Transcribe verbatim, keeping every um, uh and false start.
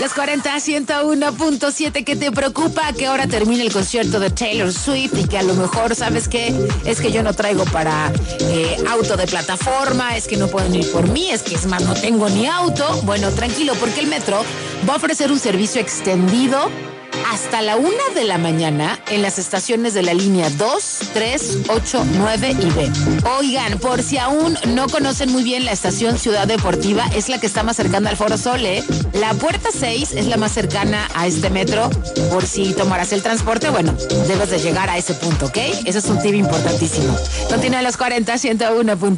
Los cuarenta, ciento uno punto siete. ¿Qué te preocupa? ¿A qué hora termine el concierto de Taylor Swift? Y que a lo mejor, ¿sabes qué? Es que yo no traigo para eh, auto de plataforma, es que no pueden ir por mí, es que es más, no tengo ni auto. Bueno, tranquilo, porque el metro va a ofrecer un servicio extendido hasta la una de la mañana en las estaciones de la línea dos, tres, ocho, nueve y B. Oigan, por si aún no conocen muy bien la estación Ciudad Deportiva, es la que está más cercana al Foro Sol, ¿eh? La puerta seis es la más cercana a este metro. Por si tomarás el transporte, bueno, debes de llegar a ese punto, ¿ok? Ese es un tip importantísimo. Continúa los cuarenta, ciento uno.